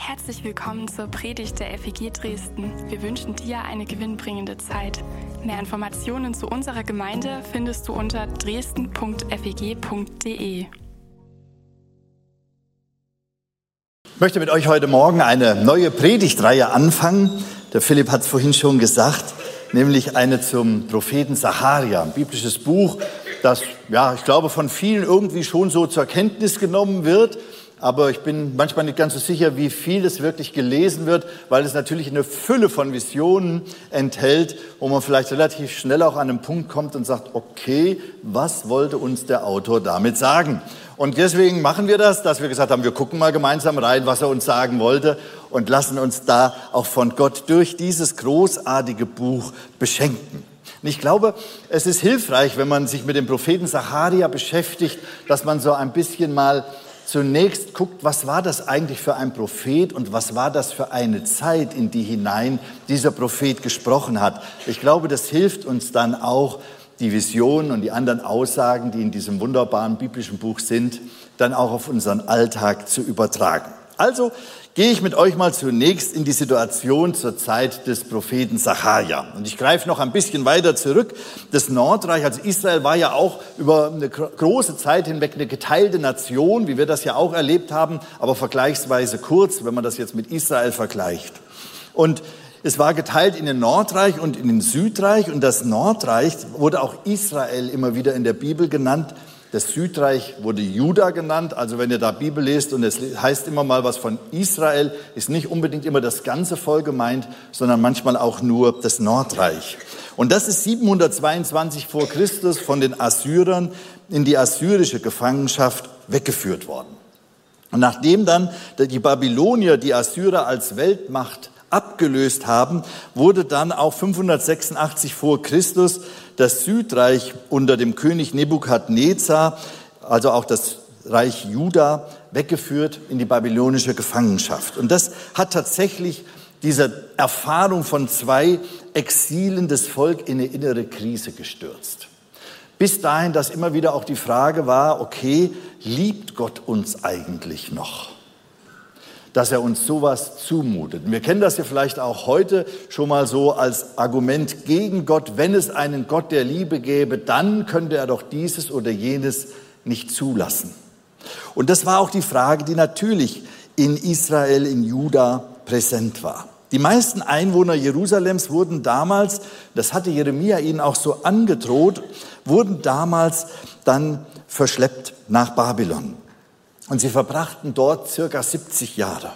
Herzlich willkommen zur Predigt der FEG Dresden. Wir wünschen dir eine gewinnbringende Zeit. Mehr Informationen zu unserer Gemeinde findest du unter dresden.feg.de. Ich möchte mit euch heute Morgen eine neue Predigtreihe anfangen. Der Philipp hat es vorhin schon gesagt, nämlich eine zum Propheten Sacharja, ein biblisches Buch, das, ich glaube, von vielen irgendwie schon so zur Kenntnis genommen wird. Aber ich bin manchmal nicht ganz so sicher, wie viel es wirklich gelesen wird, weil es natürlich eine Fülle von Visionen enthält, wo man vielleicht relativ schnell auch an einen Punkt kommt und sagt, okay, was wollte uns der Autor damit sagen? Und deswegen machen wir das, dass wir gesagt haben, wir gucken mal gemeinsam rein, was er uns sagen wollte und lassen uns da auch von Gott durch dieses großartige Buch beschenken. Und ich glaube, es ist hilfreich, wenn man sich mit dem Propheten Sacharja beschäftigt, dass man so ein bisschen mal zunächst guckt, was war das eigentlich für ein Prophet und was war das für eine Zeit, in die hinein dieser Prophet gesprochen hat. Ich glaube, das hilft uns dann auch, die Visionen und die anderen Aussagen, die in diesem wunderbaren biblischen Buch sind, dann auch auf unseren Alltag zu übertragen. Also gehe ich mit euch mal zunächst in die Situation zur Zeit des Propheten Sacharja. Und ich greife noch ein bisschen weiter zurück. Das Nordreich, also Israel, war ja auch über eine große Zeit hinweg eine geteilte Nation, wie wir das ja auch erlebt haben, aber vergleichsweise kurz, wenn man das jetzt mit Israel vergleicht. Und es war geteilt in den Nordreich und in den Südreich. Und das Nordreich wurde auch Israel immer wieder in der Bibel genannt. Das Südreich wurde Juda genannt. Also wenn ihr da Bibel lest und es heißt immer mal was von Israel, ist nicht unbedingt immer das ganze Volk gemeint, sondern manchmal auch nur das Nordreich. Und das ist 722 vor Christus von den Assyrern in die assyrische Gefangenschaft weggeführt worden. Und nachdem dann die Babylonier die Assyrer als Weltmacht abgelöst haben, wurde dann auch 586 vor Christus das Südreich unter dem König Nebukadnezar, also auch das Reich Juda, weggeführt in die babylonische Gefangenschaft. Und das hat tatsächlich diese Erfahrung von 2 Exilen das Volk in eine innere Krise gestürzt. Bis dahin, dass immer wieder auch die Frage war, okay, liebt Gott uns eigentlich noch? Dass er uns sowas zumutet. Und wir kennen das ja vielleicht auch heute schon mal so als Argument gegen Gott. Wenn es einen Gott der Liebe gäbe, dann könnte er doch dieses oder jenes nicht zulassen. Und das war auch die Frage, die natürlich in Israel, in Juda präsent war. Die meisten Einwohner Jerusalems wurden damals, das hatte Jeremia ihnen auch so angedroht, wurden damals dann verschleppt nach Babylon. Und sie verbrachten dort circa 70 Jahre.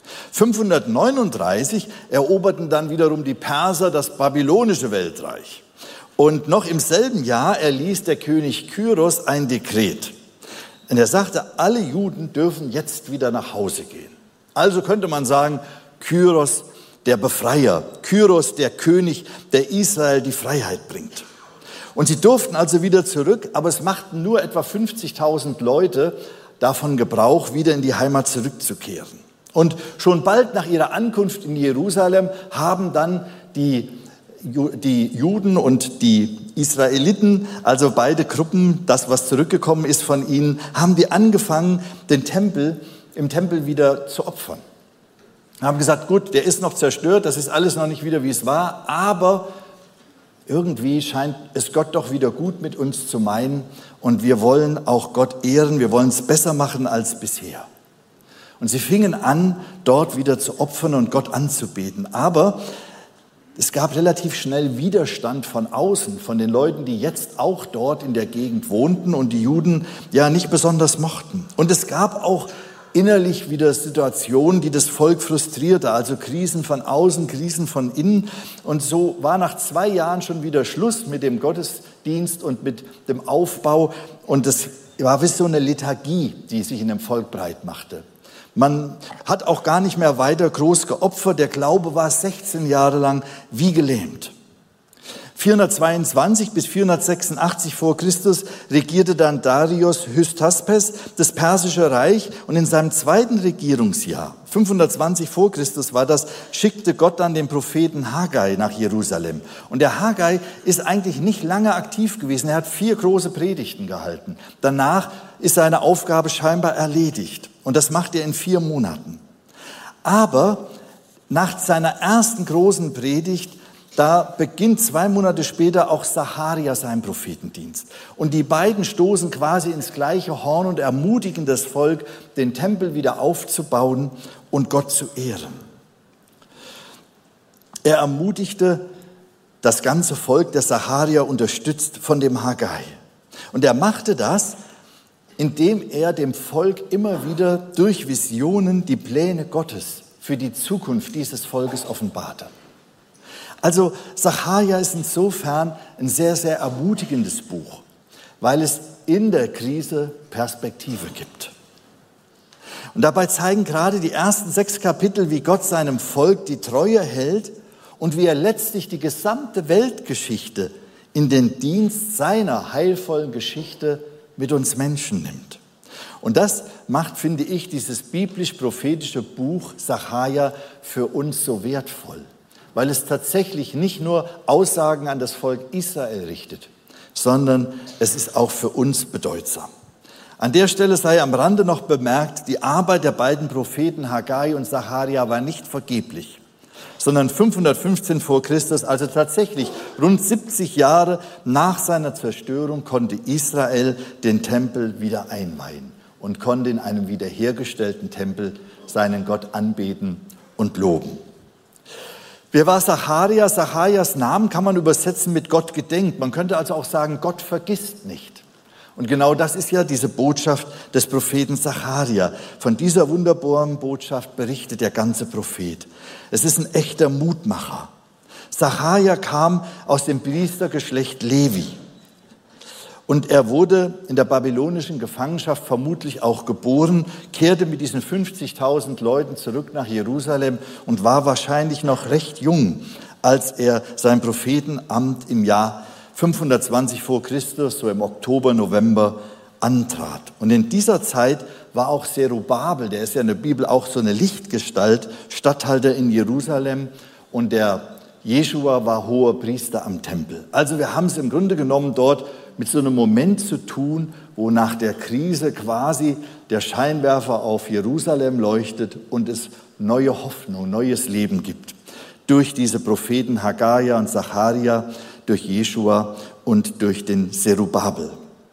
539 eroberten dann wiederum die Perser das babylonische Weltreich. Und noch im selben Jahr erließ der König Kyros ein Dekret. Und er sagte, alle Juden dürfen jetzt wieder nach Hause gehen. Also könnte man sagen, Kyros der Befreier, Kyros der König, der Israel die Freiheit bringt. Und sie durften also wieder zurück, aber es machten nur etwa 50.000 Leute davon Gebrauch, wieder in die Heimat zurückzukehren. Und schon bald nach ihrer Ankunft in Jerusalem haben dann die Juden und die Israeliten, also beide Gruppen, das, was zurückgekommen ist von ihnen, haben die angefangen, im Tempel wieder zu opfern. Haben gesagt, gut, der ist noch zerstört, das ist alles noch nicht wieder, wie es war, aber irgendwie scheint es Gott doch wieder gut mit uns zu meinen und wir wollen auch Gott ehren, wir wollen es besser machen als bisher. Und sie fingen an, dort wieder zu opfern und Gott anzubeten. Aber es gab relativ schnell Widerstand von außen, von den Leuten, die jetzt auch dort in der Gegend wohnten und die Juden ja nicht besonders mochten. Und es gab auch innerlich wieder Situationen, die das Volk frustrierte, also Krisen von außen, Krisen von innen. Und so war nach 2 Jahren schon wieder Schluss mit dem Gottesdienst und mit dem Aufbau. Und es war wie so eine Lethargie, die sich in dem Volk breit machte. Man hat auch gar nicht mehr weiter groß geopfert. Der Glaube war 16 Jahre lang wie gelähmt. 422 bis 486 vor Christus regierte dann Darius Hystaspes das Persische Reich und in seinem 2. Regierungsjahr, 520 vor Christus war das, schickte Gott dann den Propheten Haggai nach Jerusalem. Und der Haggai ist eigentlich nicht lange aktiv gewesen. Er hat 4 große Predigten gehalten. Danach ist seine Aufgabe scheinbar erledigt. Und das macht er in 4 Monaten. Aber nach seiner ersten großen Predigt, da beginnt 2 Monate später auch Sacharja seinen Prophetendienst. Und die beiden stoßen quasi ins gleiche Horn und ermutigen das Volk, den Tempel wieder aufzubauen und Gott zu ehren. Er ermutigte das ganze Volk, das Sacharja unterstützt von dem Haggai. Und er machte das, indem er dem Volk immer wieder durch Visionen die Pläne Gottes für die Zukunft dieses Volkes offenbarte. Also Sacharja ist insofern ein sehr, sehr ermutigendes Buch, weil es in der Krise Perspektive gibt. Und dabei zeigen gerade die ersten 6 Kapitel, wie Gott seinem Volk die Treue hält und wie er letztlich die gesamte Weltgeschichte in den Dienst seiner heilvollen Geschichte mit uns Menschen nimmt. Und das macht, finde ich, dieses biblisch-prophetische Buch Sacharja für uns so wertvoll, weil es tatsächlich nicht nur Aussagen an das Volk Israel richtet, sondern es ist auch für uns bedeutsam. An der Stelle sei am Rande noch bemerkt, die Arbeit der beiden Propheten Haggai und Sacharja war nicht vergeblich, sondern 515 vor Christus, also tatsächlich rund 70 Jahre nach seiner Zerstörung, konnte Israel den Tempel wieder einweihen und konnte in einem wiederhergestellten Tempel seinen Gott anbeten und loben. Wer war Sacharja? Sacharjas Namen kann man übersetzen mit Gott gedenkt. Man könnte also auch sagen, Gott vergisst nicht. Und genau das ist ja diese Botschaft des Propheten Sacharja. Von dieser wunderbaren Botschaft berichtet der ganze Prophet. Es ist ein echter Mutmacher. Sacharja kam aus dem Priestergeschlecht Levi. Und er wurde in der babylonischen Gefangenschaft vermutlich auch geboren, kehrte mit diesen 50.000 Leuten zurück nach Jerusalem und war wahrscheinlich noch recht jung, als er sein Prophetenamt im Jahr 520 vor Christus, so im Oktober, November, antrat. Und in dieser Zeit war auch Zerubabel, der ist ja in der Bibel auch so eine Lichtgestalt, Statthalter in Jerusalem, und der Jeschua war hoher Priester am Tempel. Also wir haben es im Grunde genommen dort mit so einem Moment zu tun, wo nach der Krise quasi der Scheinwerfer auf Jerusalem leuchtet und es neue Hoffnung, neues Leben gibt. Durch diese Propheten Haggai und Sacharja, durch Jeschua und durch den Zerubabel.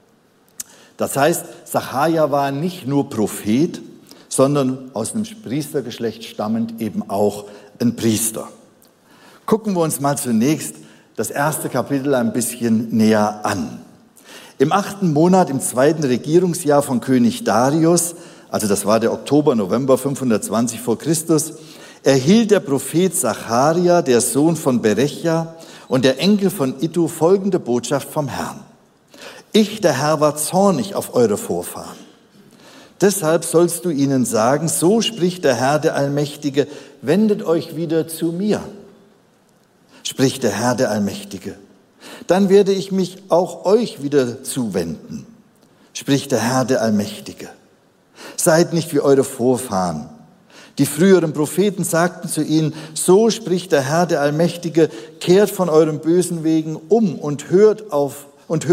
Das heißt, Sacharja war nicht nur Prophet, sondern aus einem Priestergeschlecht stammend eben auch ein Priester. Gucken wir uns mal zunächst das erste Kapitel ein bisschen näher an. Im 8. Monat, im 2. Regierungsjahr von König Darius, also das war der Oktober, November 520 vor Christus, erhielt der Prophet Sacharja, der Sohn von Berecha und der Enkel von Iddo, folgende Botschaft vom Herrn. Ich, der Herr, war zornig auf eure Vorfahren. Deshalb sollst du ihnen sagen, so spricht der Herr, der Allmächtige, wendet euch wieder zu mir, spricht der Herr, der Allmächtige. Dann werde ich mich auch euch wieder zuwenden, spricht der Herr, der Allmächtige. Seid nicht wie eure Vorfahren. Die früheren Propheten sagten zu ihnen, so spricht der Herr, der Allmächtige, kehrt von euren bösen Wegen um und hört auf,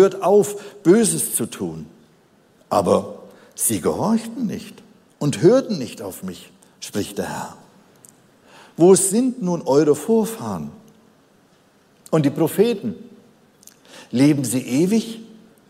Böses zu tun. Aber sie gehorchten nicht und hörten nicht auf mich, spricht der Herr. Wo sind nun eure Vorfahren? Und die Propheten, leben sie ewig?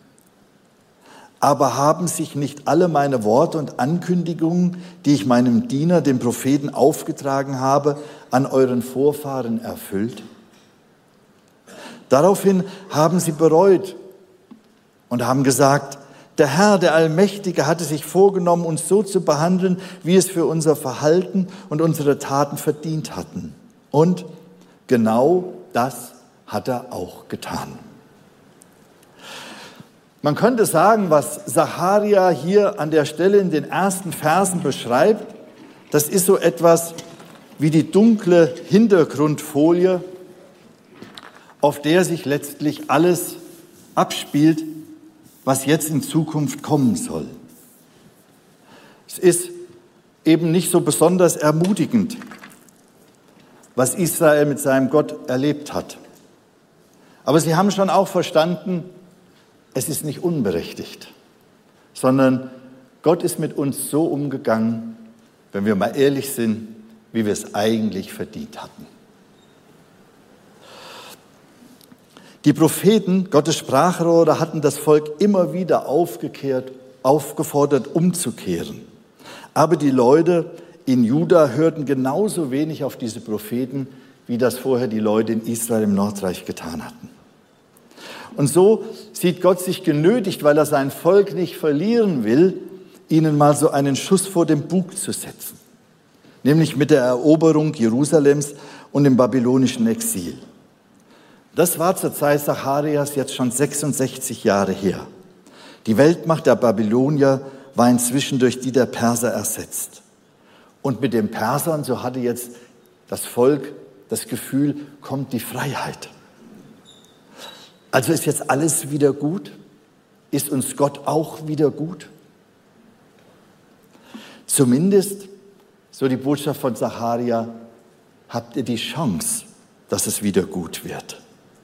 Aber haben sich nicht alle meine Worte und Ankündigungen, die ich meinem Diener, dem Propheten, aufgetragen habe, an euren Vorfahren erfüllt? Daraufhin haben sie bereut und haben gesagt, der Herr, der Allmächtige, hatte sich vorgenommen, uns so zu behandeln, wie es für unser Verhalten und unsere Taten verdient hatten. Und genau das hat er auch getan. Man könnte sagen, was Sacharja hier an der Stelle in den ersten Versen beschreibt, das ist so etwas wie die dunkle Hintergrundfolie, auf der sich letztlich alles abspielt, was jetzt in Zukunft kommen soll. Es ist eben nicht so besonders ermutigend, was Israel mit seinem Gott erlebt hat. Aber sie haben schon auch verstanden, es ist nicht unberechtigt, sondern Gott ist mit uns so umgegangen, wenn wir mal ehrlich sind, wie wir es eigentlich verdient hatten. Die Propheten, Gottes Sprachrohre, hatten das Volk immer wieder aufgefordert, umzukehren. Aber die Leute in Juda hörten genauso wenig auf diese Propheten, wie das vorher die Leute in Israel im Nordreich getan hatten. Und so sieht Gott sich genötigt, weil er sein Volk nicht verlieren will, ihnen mal so einen Schuss vor den Bug zu setzen. Nämlich mit der Eroberung Jerusalems und dem babylonischen Exil. Das war zur Zeit Zacharias jetzt schon 66 Jahre her. Die Weltmacht der Babylonier war inzwischen durch die der Perser ersetzt. Und mit den Persern, so hatte jetzt das Volk das Gefühl, kommt die Freiheit. Also ist jetzt alles wieder gut? Ist uns Gott auch wieder gut? Zumindest, so die Botschaft von Zacharia, habt ihr die Chance, dass es wieder gut wird.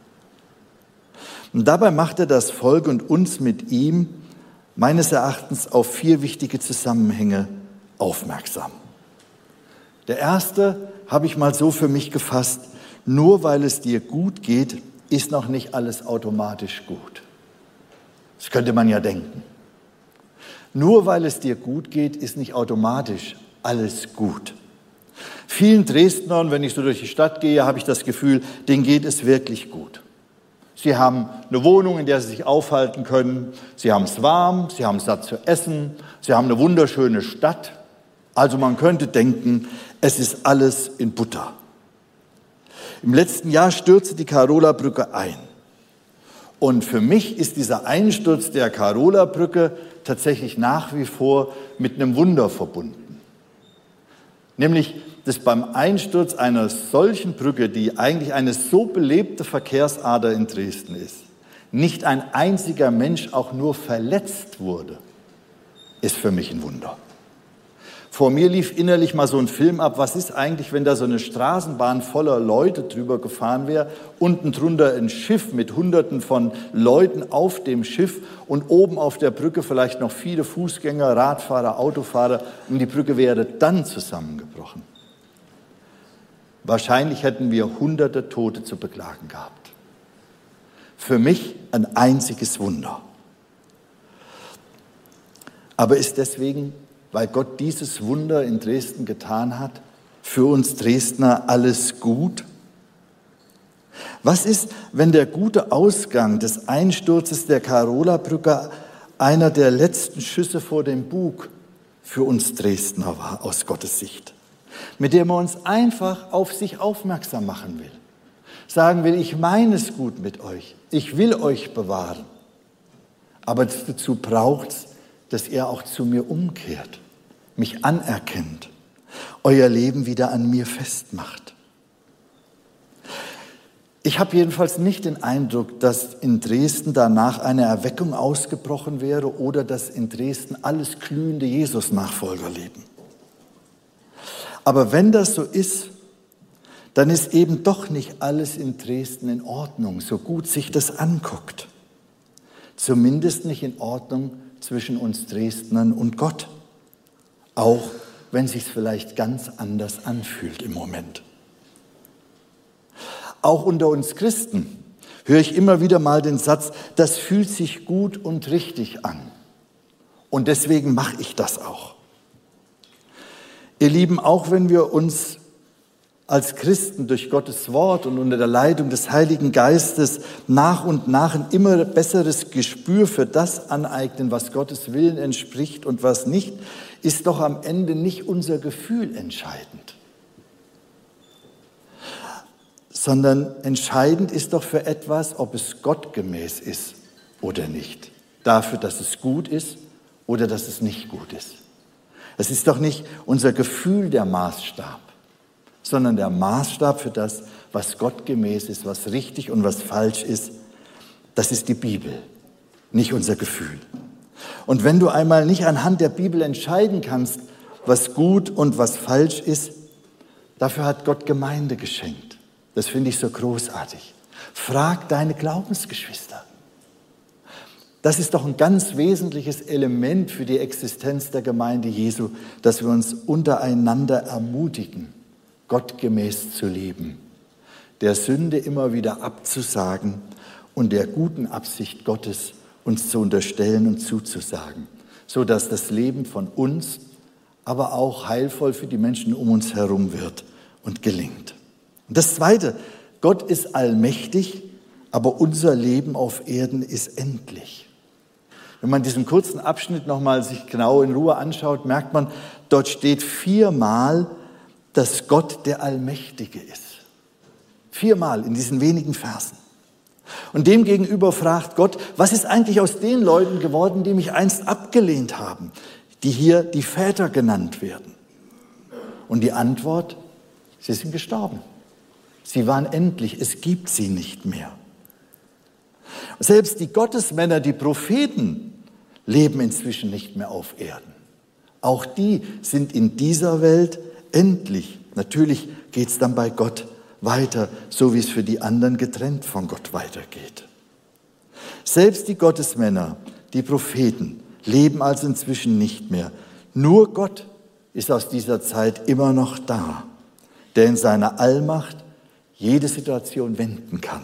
Und dabei macht er das Volk und uns mit ihm meines Erachtens auf 4 wichtige Zusammenhänge aufmerksam. Der erste habe ich mal so für mich gefasst: Nur weil es dir gut geht, ist noch nicht alles automatisch gut. Das könnte man ja denken. Nur weil es dir gut geht, ist nicht automatisch alles gut. Vielen Dresdnern, wenn ich so durch die Stadt gehe, habe ich das Gefühl, denen geht es wirklich gut. Sie haben eine Wohnung, in der sie sich aufhalten können. Sie haben es warm, sie haben satt zu essen, sie haben eine wunderschöne Stadt. Also man könnte denken, es ist alles in Butter. Im letzten Jahr stürzte die Karola-Brücke ein. Und für mich ist dieser Einsturz der Karola-Brücke tatsächlich nach wie vor mit einem Wunder verbunden. Nämlich, dass beim Einsturz einer solchen Brücke, die eigentlich eine so belebte Verkehrsader in Dresden ist, nicht ein einziger Mensch auch nur verletzt wurde, ist für mich ein Wunder. Vor mir lief innerlich mal so ein Film ab, was ist eigentlich, wenn da so eine Straßenbahn voller Leute drüber gefahren wäre, unten drunter ein Schiff mit Hunderten von Leuten auf dem Schiff und oben auf der Brücke vielleicht noch viele Fußgänger, Radfahrer, Autofahrer und die Brücke wäre dann zusammengebrochen. Wahrscheinlich hätten wir Hunderte Tote zu beklagen gehabt. Für mich ein einziges Wunder. Aber ist deswegen, weil Gott dieses Wunder in Dresden getan hat, für uns Dresdner alles gut? Was ist, wenn der gute Ausgang des Einsturzes der Karola-Brücke einer der letzten Schüsse vor dem Bug für uns Dresdner war, aus Gottes Sicht, mit dem er uns einfach auf sich aufmerksam machen will? Sagen will, ich meine es gut mit euch, ich will euch bewahren, aber dazu braucht es, dass ihr auch zu mir umkehrt, mich anerkennt, euer Leben wieder an mir festmacht. Ich habe jedenfalls nicht den Eindruck, dass in Dresden danach eine Erweckung ausgebrochen wäre oder dass in Dresden alles glühende Jesus-Nachfolger leben. Aber wenn das so ist, dann ist eben doch nicht alles in Dresden in Ordnung, so gut sich das anguckt. Zumindest nicht in Ordnung zwischen uns Dresdnern und Gott. Auch wenn es sich vielleicht ganz anders anfühlt im Moment. Auch unter uns Christen höre ich immer wieder mal den Satz, das fühlt sich gut und richtig an. Und deswegen mache ich das auch. Ihr Lieben, auch wenn wir uns als Christen durch Gottes Wort und unter der Leitung des Heiligen Geistes nach und nach ein immer besseres Gespür für das aneignen, was Gottes Willen entspricht und was nicht, ist doch am Ende nicht unser Gefühl entscheidend. Sondern entscheidend ist doch für etwas, ob es gottgemäß ist oder nicht. Dafür, dass es gut ist oder dass es nicht gut ist. Es ist doch nicht unser Gefühl der Maßstab, sondern der Maßstab für das, was gottgemäß ist, was richtig und was falsch ist, das ist die Bibel, nicht unser Gefühl. Und wenn du einmal nicht anhand der Bibel entscheiden kannst, was gut und was falsch ist, dafür hat Gott Gemeinde geschenkt. Das finde ich so großartig. Frag deine Glaubensgeschwister. Das ist doch ein ganz wesentliches Element für die Existenz der Gemeinde Jesu, dass wir uns untereinander ermutigen, gottgemäß zu leben, der Sünde immer wieder abzusagen und der guten Absicht Gottes uns zu unterstellen und zuzusagen, sodass das Leben von uns, aber auch heilvoll für die Menschen um uns herum wird und gelingt. Und das Zweite, Gott ist allmächtig, aber unser Leben auf Erden ist endlich. Wenn man diesen kurzen Abschnitt nochmal sich genau in Ruhe anschaut, merkt man, dort steht 4-mal, dass Gott der Allmächtige ist. 4-mal in diesen wenigen Versen. Und demgegenüber fragt Gott, was ist eigentlich aus den Leuten geworden, die mich einst abgelehnt haben, die hier die Väter genannt werden? Und die Antwort, sie sind gestorben. Sie waren endlich, es gibt sie nicht mehr. Selbst die Gottesmänner, die Propheten, leben inzwischen nicht mehr auf Erden. Auch die sind in dieser Welt endlich. Natürlich geht es dann bei Gott weiter, so wie es für die anderen getrennt von Gott weitergeht. Selbst die Gottesmänner, die Propheten, leben also inzwischen nicht mehr. Nur Gott ist aus dieser Zeit immer noch da, der in seiner Allmacht jede Situation wenden kann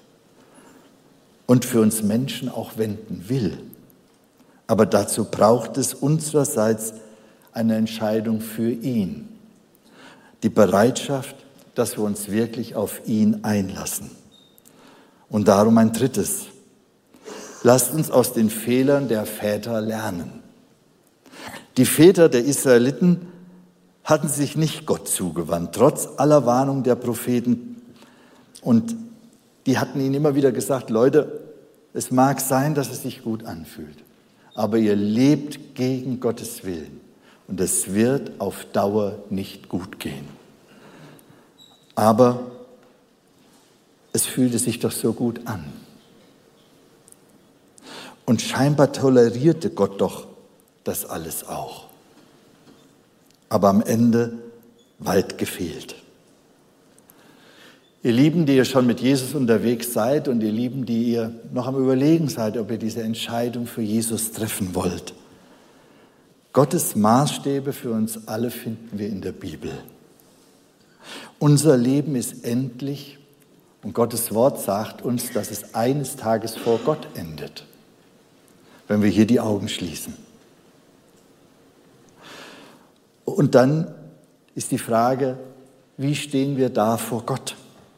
und für uns Menschen auch wenden will. Aber dazu braucht es unsererseits eine Entscheidung für ihn. Die Bereitschaft, dass wir uns wirklich auf ihn einlassen. Und darum ein drittes. Lasst uns aus den Fehlern der Väter lernen. Die Väter der Israeliten hatten sich nicht Gott zugewandt, trotz aller Warnung der Propheten. Und die hatten ihnen immer wieder gesagt, Leute, es mag sein, dass es sich gut anfühlt, aber ihr lebt gegen Gottes Willen und es wird auf Dauer nicht gut gehen. Aber es fühlte sich doch so gut an. Und scheinbar tolerierte Gott doch das alles auch. Aber am Ende weit gefehlt. Ihr Lieben, die ihr schon mit Jesus unterwegs seid und ihr Lieben, die ihr noch am Überlegen seid, ob ihr diese Entscheidung für Jesus treffen wollt. Gottes Maßstäbe für uns alle finden wir in der Bibel. Unser Leben ist endlich und Gottes Wort sagt uns, dass es eines Tages vor Gott endet, wenn wir hier die Augen schließen. Und dann ist die Frage, wie stehen wir da vor Gott?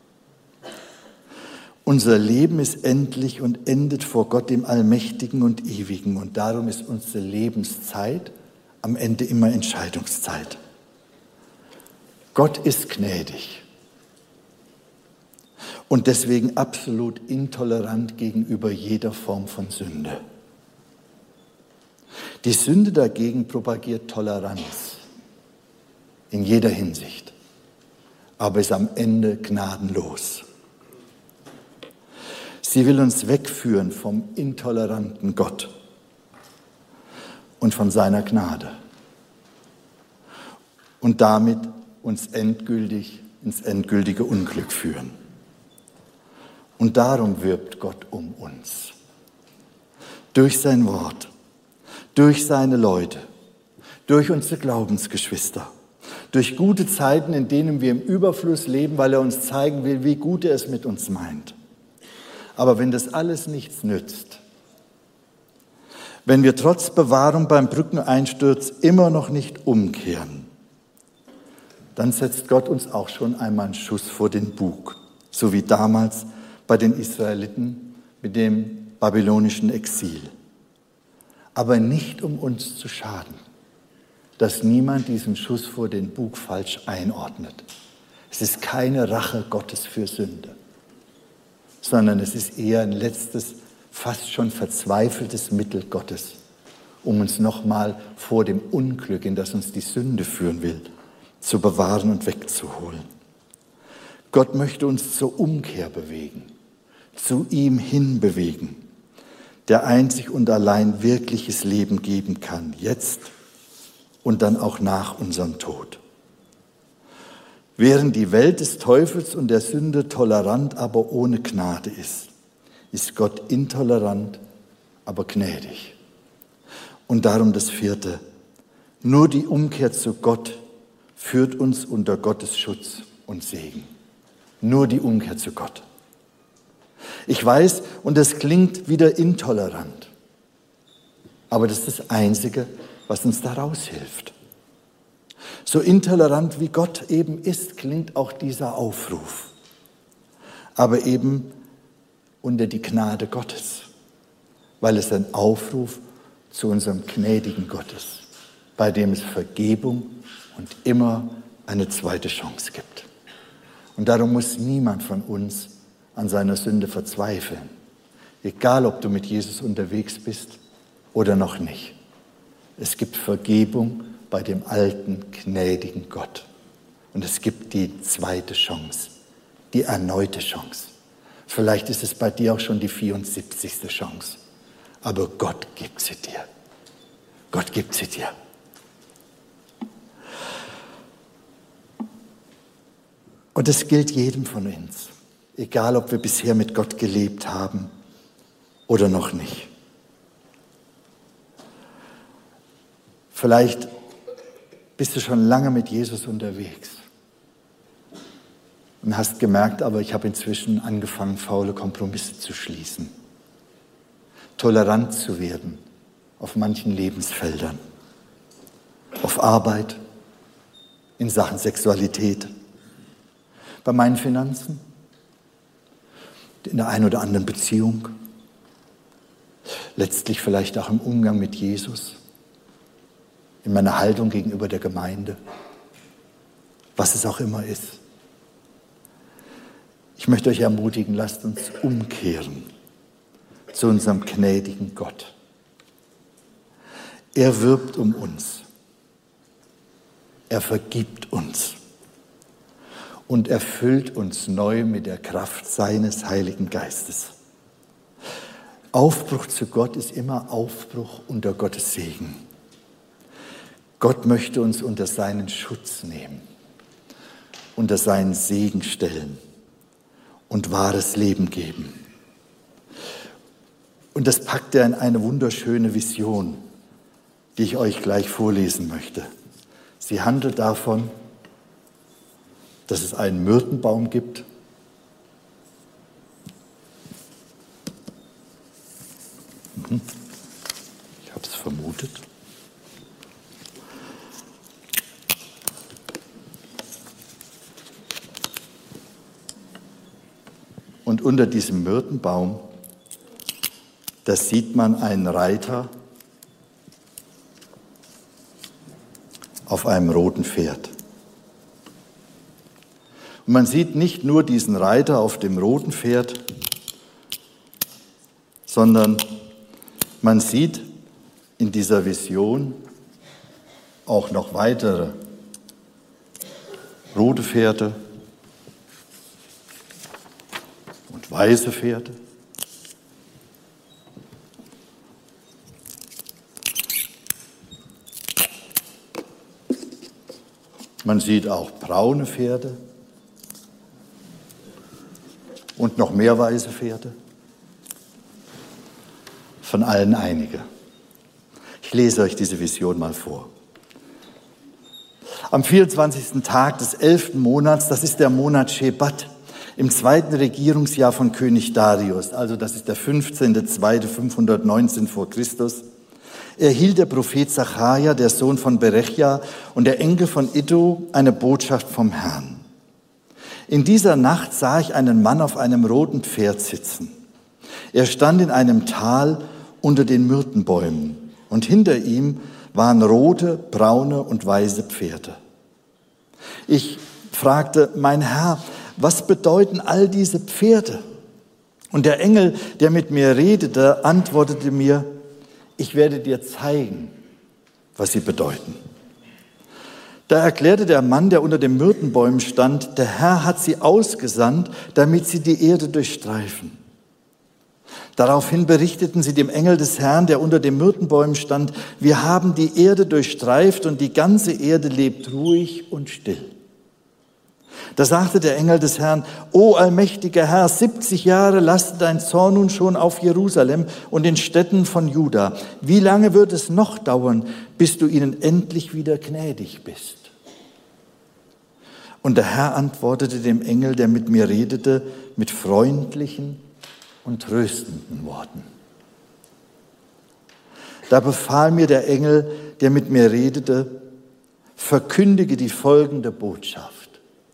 Unser Leben ist endlich und endet vor Gott, dem Allmächtigen und Ewigen. Und darum ist unsere Lebenszeit am Ende immer Entscheidungszeit. Gott ist gnädig und deswegen absolut intolerant gegenüber jeder Form von Sünde. Die Sünde dagegen propagiert Toleranz in jeder Hinsicht, aber ist am Ende gnadenlos. Sie will uns wegführen vom intoleranten Gott und von seiner Gnade und damit uns endgültig ins endgültige Unglück führen. Und darum wirbt Gott um uns. Durch sein Wort, durch seine Leute, durch unsere Glaubensgeschwister, durch gute Zeiten, in denen wir im Überfluss leben, weil er uns zeigen will, wie gut er es mit uns meint. Aber wenn das alles nichts nützt, wenn wir trotz Bewahrung beim Brückeneinsturz immer noch nicht umkehren, dann setzt Gott uns auch schon einmal einen Schuss vor den Bug, so wie damals bei den Israeliten mit dem babylonischen Exil. Aber nicht, um uns zu schaden, dass niemand diesen Schuss vor den Bug falsch einordnet. Es ist keine Rache Gottes für Sünde, sondern es ist eher ein letztes, fast schon verzweifeltes Mittel Gottes, um uns nochmal vor dem Unglück, in das uns die Sünde führen will, zu bewahren und wegzuholen. Gott möchte uns zur Umkehr bewegen, zu ihm hin bewegen, der einzig und allein wirkliches Leben geben kann, jetzt und dann auch nach unserem Tod. Während die Welt des Teufels und der Sünde tolerant, aber ohne Gnade ist Gott intolerant, aber gnädig. Und darum das vierte, nur die Umkehr zu Gott führt uns unter Gottes Schutz und Segen. Nur die Umkehr zu Gott. Ich weiß, und das klingt wieder intolerant, aber das ist das Einzige, was uns da raushilft. So intolerant wie Gott eben ist, klingt auch dieser Aufruf, aber eben unter die Gnade Gottes, weil es ein Aufruf zu unserem gnädigen Gott ist, bei dem es Vergebung und immer eine zweite Chance gibt. Und darum muss niemand von uns an seiner Sünde verzweifeln, egal ob du mit Jesus unterwegs bist oder noch nicht. Es gibt Vergebung bei dem alten, gnädigen Gott. Und es gibt die zweite Chance, die erneute Chance. Vielleicht ist es bei dir auch schon die 74. Chance. Aber Gott gibt sie dir. Gott gibt sie dir. Und es gilt jedem von uns, egal ob wir bisher mit Gott gelebt haben oder noch nicht. Vielleicht bist du schon lange mit Jesus unterwegs und hast gemerkt, aber ich habe inzwischen angefangen, faule Kompromisse zu schließen, tolerant zu werden auf manchen Lebensfeldern, auf Arbeit, in Sachen Sexualität, bei meinen Finanzen, in der einen oder anderen Beziehung, letztlich vielleicht auch im Umgang mit Jesus, in meiner Haltung gegenüber der Gemeinde, was es auch immer ist. Ich möchte euch ermutigen, lasst uns umkehren zu unserem gnädigen Gott. Er wirbt um uns. Er vergibt uns. Und erfüllt uns neu mit der Kraft seines Heiligen Geistes. Aufbruch zu Gott ist immer Aufbruch unter Gottes Segen. Gott möchte uns unter seinen Schutz nehmen, unter seinen Segen stellen und wahres Leben geben. Und das packt er in eine wunderschöne Vision, die ich euch gleich vorlesen möchte. Sie handelt davon, dass es einen Myrtenbaum gibt. Ich habe es vermutet. Und unter diesem Myrtenbaum, da sieht man einen Reiter auf einem roten Pferd. Und man sieht nicht nur diesen Reiter auf dem roten Pferd, sondern man sieht in dieser Vision auch noch weitere rote Pferde und weiße Pferde. Man sieht auch braune Pferde und noch mehr weiße Pferde. Von allen einige. Ich lese euch diese Vision mal vor. Am 24. Tag des 11. Monats, das ist der Monat Shebat, im 2. Regierungsjahr von König Darius, also das ist der 15.02.519 vor Christus, erhielt der Prophet Sacharja, der Sohn von Berechja und der Enkel von Iddo, eine Botschaft vom Herrn. In dieser Nacht sah ich einen Mann auf einem roten Pferd sitzen. Er stand in einem Tal unter den Myrtenbäumen und hinter ihm waren rote, braune und weiße Pferde. Ich fragte, mein Herr, was bedeuten all diese Pferde? Und der Engel, der mit mir redete, antwortete mir, ich werde dir zeigen, was sie bedeuten. Da erklärte der Mann, der unter den Myrtenbäumen stand, der Herr hat sie ausgesandt, damit sie die Erde durchstreifen. Daraufhin berichteten sie dem Engel des Herrn, der unter den Myrtenbäumen stand, wir haben die Erde durchstreift und die ganze Erde lebt ruhig und still. Da sagte der Engel des Herrn, O allmächtiger Herr, 70 Jahre lastet dein Zorn nun schon auf Jerusalem und den Städten von Juda. Wie lange wird es noch dauern, bis du ihnen endlich wieder gnädig bist? Und der Herr antwortete dem Engel, der mit mir redete, mit freundlichen und tröstenden Worten. Da befahl mir der Engel, der mit mir redete, verkündige die folgende Botschaft.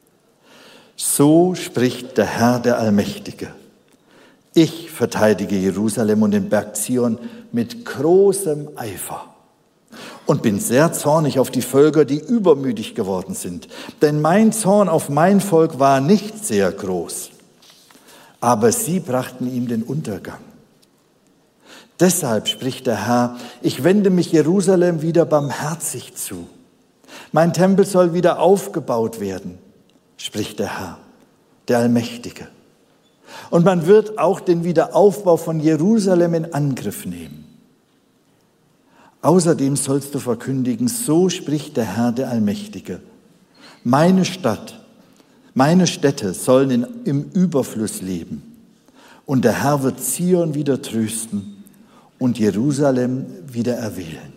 So spricht der Herr, der Allmächtige. Ich verteidige Jerusalem und den Berg Zion mit großem Eifer und bin sehr zornig auf die Völker, die übermütig geworden sind. Denn mein Zorn auf mein Volk war nicht sehr groß, aber sie brachten ihm den Untergang. Deshalb spricht der Herr, ich wende mich Jerusalem wieder barmherzig zu. Mein Tempel soll wieder aufgebaut werden, spricht der Herr, der Allmächtige. Und man wird auch den Wiederaufbau von Jerusalem in Angriff nehmen. Außerdem sollst du verkündigen, so spricht der Herr, der Allmächtige. Meine Städte sollen im Überfluss leben. Und der Herr wird Zion wieder trösten und Jerusalem wieder erwählen.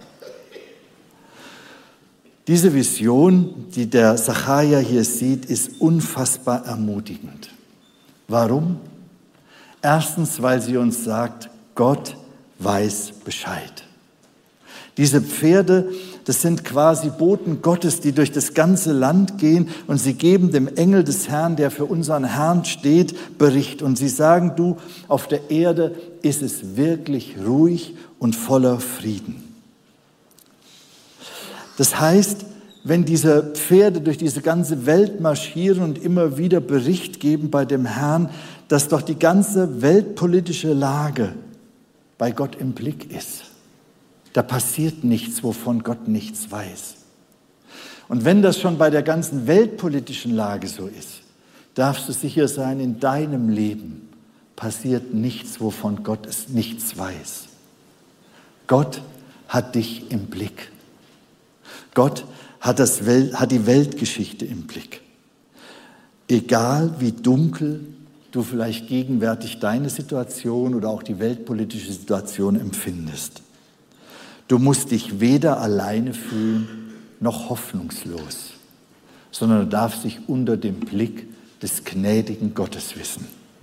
Diese Vision, die der Sacharja hier sieht, ist unfassbar ermutigend. Warum? Erstens, weil sie uns sagt, Gott weiß Bescheid. Diese Pferde, das sind quasi Boten Gottes, die durch das ganze Land gehen und sie geben dem Engel des Herrn, der für unseren Herrn steht, Bericht. Und sie sagen, du, auf der Erde ist es wirklich ruhig und voller Frieden. Das heißt, wenn diese Pferde durch diese ganze Welt marschieren und immer wieder Bericht geben bei dem Herrn, dass doch die ganze weltpolitische Lage bei Gott im Blick ist. Da passiert nichts, wovon Gott nichts weiß. Und wenn das schon bei der ganzen weltpolitischen Lage so ist, darfst du sicher sein, in deinem Leben passiert nichts, wovon Gott es nichts weiß. Gott hat dich im Blick. Gott hat die Weltgeschichte im Blick. Egal wie dunkel du vielleicht gegenwärtig deine Situation oder auch die weltpolitische Situation empfindest. Du musst dich weder alleine fühlen noch hoffnungslos, sondern du darfst dich unter dem Blick des gnädigen Gottes wissen.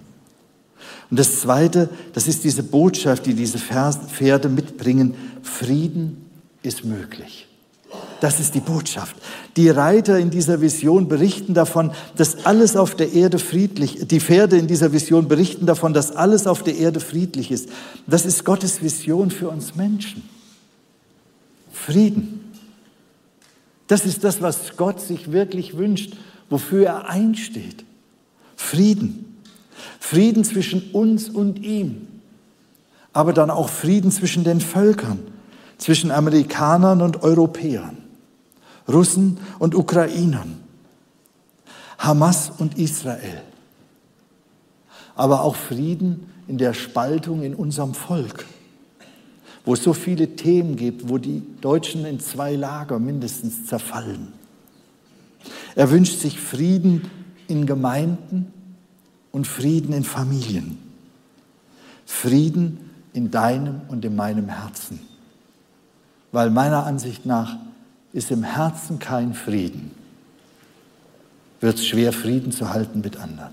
Und das Zweite, das ist diese Botschaft, die diese Pferde mitbringen: Frieden ist möglich. Das ist die Botschaft. Die Reiter in dieser Vision berichten davon, dass alles auf der Erde friedlich, die Pferde in dieser Vision berichten davon, dass alles auf der Erde friedlich ist. Das ist Gottes Vision für uns Menschen. Frieden. Das ist das, was Gott sich wirklich wünscht, wofür er einsteht. Frieden. Frieden zwischen uns und ihm. Aber dann auch Frieden zwischen den Völkern, zwischen Amerikanern und Europäern, Russen und Ukrainern, Hamas und Israel. Aber auch Frieden in der Spaltung in unserem Volk, wo es so viele Themen gibt, wo die Deutschen in 2 Lager mindestens zerfallen. Er wünscht sich Frieden in Gemeinden und Frieden in Familien. Frieden in deinem und in meinem Herzen. Weil meiner Ansicht nach ist im Herzen kein Frieden, wird es schwer, Frieden zu halten mit anderen.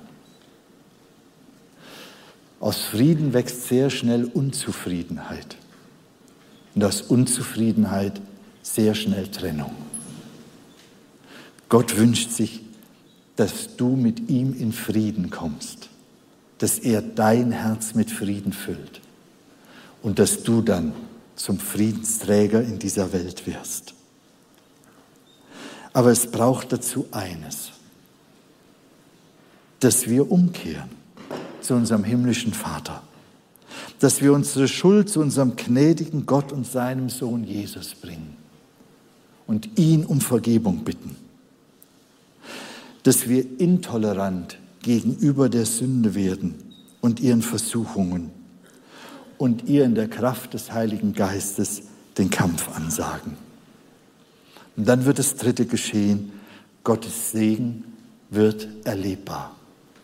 Aus Frieden wächst sehr schnell Unzufriedenheit. Und aus Unzufriedenheit sehr schnell Trennung. Gott wünscht sich, dass du mit ihm in Frieden kommst, dass er dein Herz mit Frieden füllt und dass du dann zum Friedensträger in dieser Welt wirst. Aber es braucht dazu eines, dass wir umkehren zu unserem himmlischen Vater, dass wir unsere Schuld zu unserem gnädigen Gott und seinem Sohn Jesus bringen und ihn um Vergebung bitten, dass wir intolerant gegenüber der Sünde werden und ihren Versuchungen und ihr in der Kraft des Heiligen Geistes den Kampf ansagen. Und dann wird das Dritte geschehen: Gottes Segen wird erlebbar.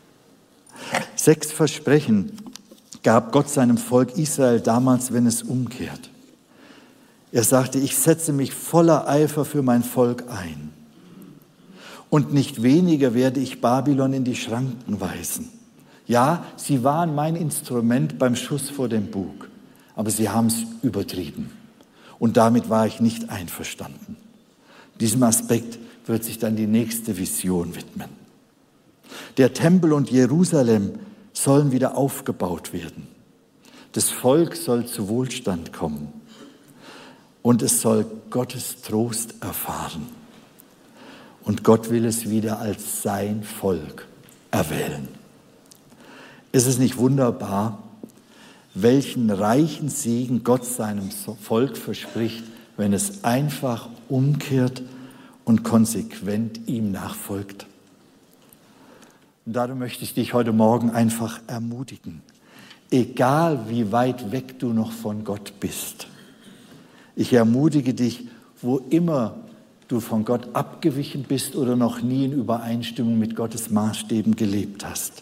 6 Versprechen gab Gott seinem Volk Israel damals, wenn es umkehrt. Er sagte: Ich setze mich voller Eifer für mein Volk ein. Und nicht weniger werde ich Babylon in die Schranken weisen. Ja, sie waren mein Instrument beim Schuss vor dem Bug, aber sie haben es übertrieben. Und damit war ich nicht einverstanden. Diesem Aspekt wird sich dann die nächste Vision widmen. Der Tempel und Jerusalem sollen wieder aufgebaut werden. Das Volk soll zu Wohlstand kommen. Und es soll Gottes Trost erfahren. Und Gott will es wieder als sein Volk erwählen. Ist es nicht wunderbar, welchen reichen Segen Gott seinem Volk verspricht, wenn es einfach umkehrt und konsequent ihm nachfolgt? Und darum möchte ich dich heute Morgen einfach ermutigen. Egal wie weit weg du noch von Gott bist, ich ermutige dich, wo immer du von Gott abgewichen bist oder noch nie in Übereinstimmung mit Gottes Maßstäben gelebt hast.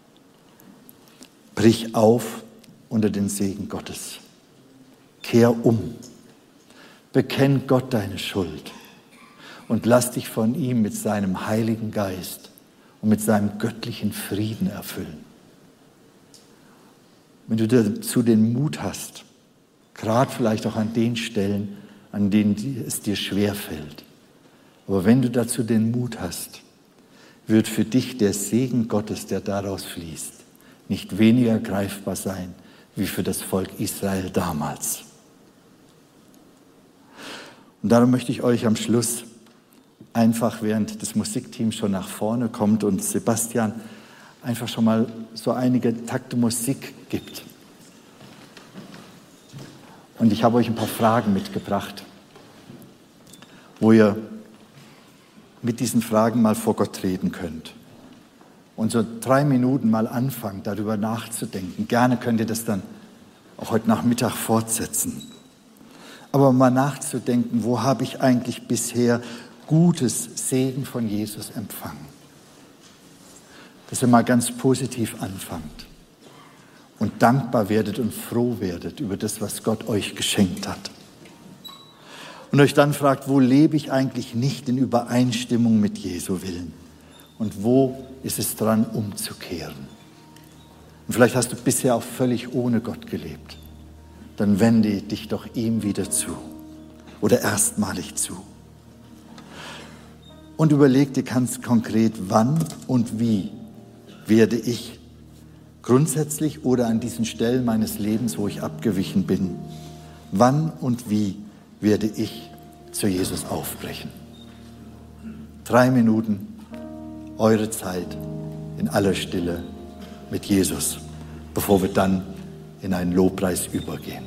Brich auf unter den Segen Gottes. Kehr um. Bekenn Gott deine Schuld und lass dich von ihm mit seinem Heiligen Geist und mit seinem göttlichen Frieden erfüllen. Wenn du dazu den Mut hast, gerade vielleicht auch an den Stellen, an denen es dir schwerfällt, aber wenn du dazu den Mut hast, wird für dich der Segen Gottes, der daraus fließt, nicht weniger greifbar sein wie für das Volk Israel damals. Und darum möchte ich euch am Schluss einfach, während das Musikteam schon nach vorne kommt und Sebastian einfach schon mal so einige Takte Musik gibt. Und ich habe euch ein paar Fragen mitgebracht, wo ihr mit diesen Fragen mal vor Gott reden könnt. Und so 3 Minuten mal anfangen, darüber nachzudenken. Gerne könnt ihr das dann auch heute Nachmittag fortsetzen. Aber mal nachzudenken, wo habe ich eigentlich bisher Gutes, Segen von Jesus empfangen? Dass ihr mal ganz positiv anfangt und dankbar werdet und froh werdet über das, was Gott euch geschenkt hat. Und euch dann fragt, wo lebe ich eigentlich nicht in Übereinstimmung mit Jesu Willen? Und wo ist es dran, umzukehren? Und vielleicht hast du bisher auch völlig ohne Gott gelebt. Dann wende dich doch ihm wieder zu oder erstmalig zu. Und überleg dir ganz konkret, wann und wie werde ich grundsätzlich oder an diesen Stellen meines Lebens, wo ich abgewichen bin, wann und wie werde ich zu Jesus aufbrechen? 3 Minuten, eure Zeit in aller Stille mit Jesus, bevor wir dann in einen Lobpreis übergehen.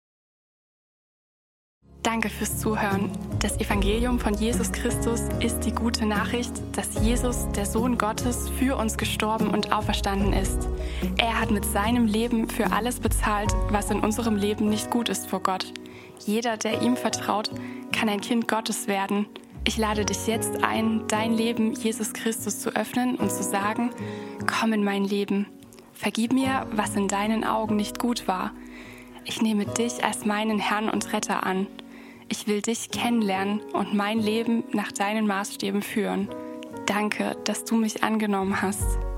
Danke fürs Zuhören. Das Evangelium von Jesus Christus ist die gute Nachricht, dass Jesus, der Sohn Gottes, für uns gestorben und auferstanden ist. Er hat mit seinem Leben für alles bezahlt, was in unserem Leben nicht gut ist vor Gott. Jeder, der ihm vertraut, kann ein Kind Gottes werden. Ich lade dich jetzt ein, dein Leben Jesus Christus zu öffnen und zu sagen: Komm in mein Leben. Vergib mir, was in deinen Augen nicht gut war. Ich nehme dich als meinen Herrn und Retter an. Ich will dich kennenlernen und mein Leben nach deinen Maßstäben führen. Danke, dass du mich angenommen hast.